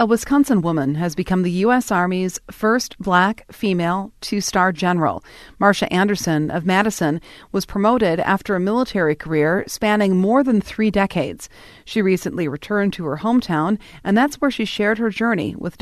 A Wisconsin woman has become the U.S. Army's first black female two-star general. Marcia Anderson of Madison was promoted after a military career spanning more than 3 decades. She recently returned to her hometown, and that's where she shared her journey with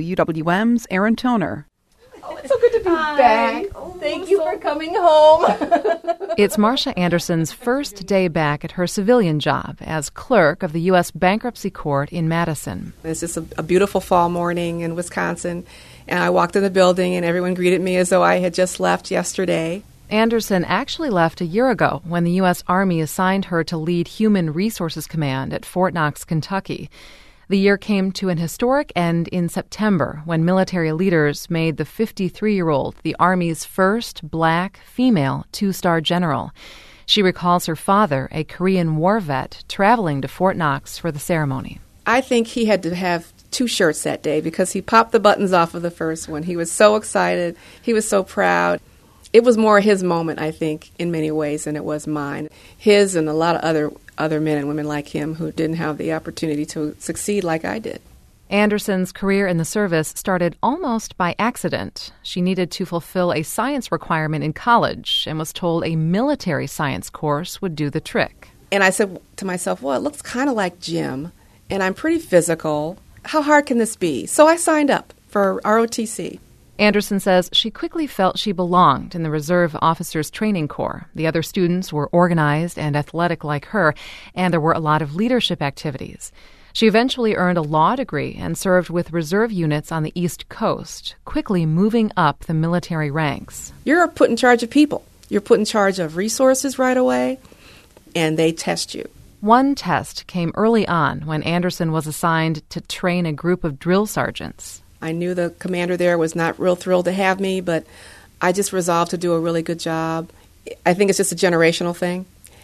WUWM's Aaron Toner. Oh, it's so good to be back. Thank you for coming home. It's Marcia Anderson's first day back at her civilian job as clerk of the U.S. Bankruptcy Court in Madison. It's just a beautiful fall morning in Wisconsin, and I walked in the building and everyone greeted me as though I had just left yesterday. Anderson actually left a year ago when the U.S. Army assigned her to lead Human Resources Command at Fort Knox, Kentucky. The year came to an historic end in September when military leaders made the 53-year-old the Army's first black female two-star general. She recalls her father, a Korean War vet, traveling to Fort Knox for the ceremony. I think he had to have 2 shirts that day because he popped the buttons off of the first one. He was so excited. He was so proud. It was more his moment, I think, in many ways than it was mine. His and a lot of other men and women like him who didn't have the opportunity to succeed like I did. Anderson's career in the service started almost by accident. She needed to fulfill a science requirement in college and was told a military science course would do the trick. And I said to myself, well, it looks kind of like gym, and I'm pretty physical. How hard can this be? So I signed up for ROTC. Anderson says she quickly felt she belonged in the Reserve Officers Training Corps. The other students were organized and athletic like her, and there were a lot of leadership activities. She eventually earned a law degree and served with reserve units on the East Coast, quickly moving up the military ranks. You're put in charge of people. You're put in charge of resources right away, and they test you. One test came early on when Anderson was assigned to train a group of drill sergeants. I knew the commander there was not real thrilled to have me, but I just resolved to do a really good job. I think it's just a generational thing.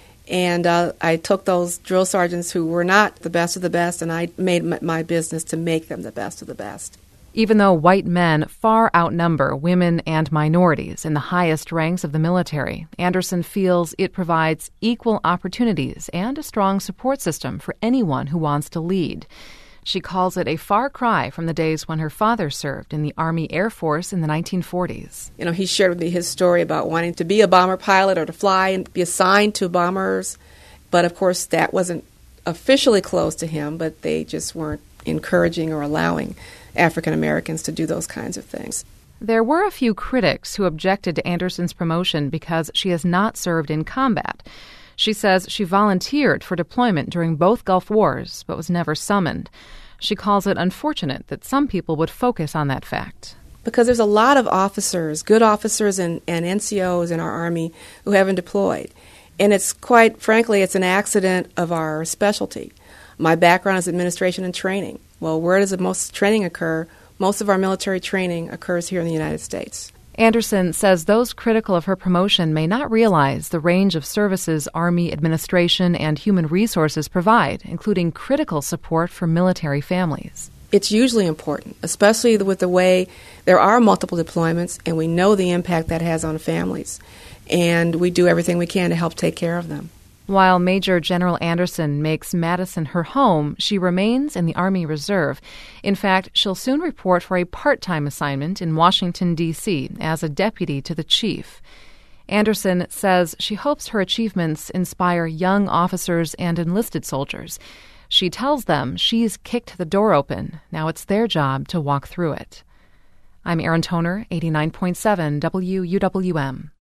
And I took those drill sergeants who were not the best of the best, and I made my business to make them the best of the best. Even though white men far outnumber women and minorities in the highest ranks of the military, Anderson feels it provides equal opportunities and a strong support system for anyone who wants to lead. She calls it a far cry from the days when her father served in the Army Air Force in the 1940s. You know, he shared with me his story about wanting to be a bomber pilot or to fly and be assigned to bombers. But, of course, that wasn't officially closed to him, but they just weren't encouraging or allowing African Americans to do those kinds of things. There were a few critics who objected to Anderson's promotion because she has not served in combat. She says she volunteered for deployment during both Gulf Wars, but was never summoned. She calls it unfortunate that some people would focus on that fact. Because there's a lot of officers, good officers and NCOs in our Army who haven't deployed. And it's quite frankly, it's an accident of our specialty. My background is administration and training. Well, where does the most training occur? Most of our military training occurs here in the United States. Anderson says those critical of her promotion may not realize the range of services Army administration and human resources provide, including critical support for military families. It's usually important, especially with the way there are multiple deployments, and we know the impact that has on families. And we do everything we can to help take care of them. While Major General Anderson makes Madison her home, she remains in the Army Reserve. In fact, she'll soon report for a part-time assignment in Washington, D.C. as a deputy to the chief. Anderson says she hopes her achievements inspire young officers and enlisted soldiers. She tells them she's kicked the door open. Now it's their job to walk through it. I'm Aaron Toner, 89.7 WUWM.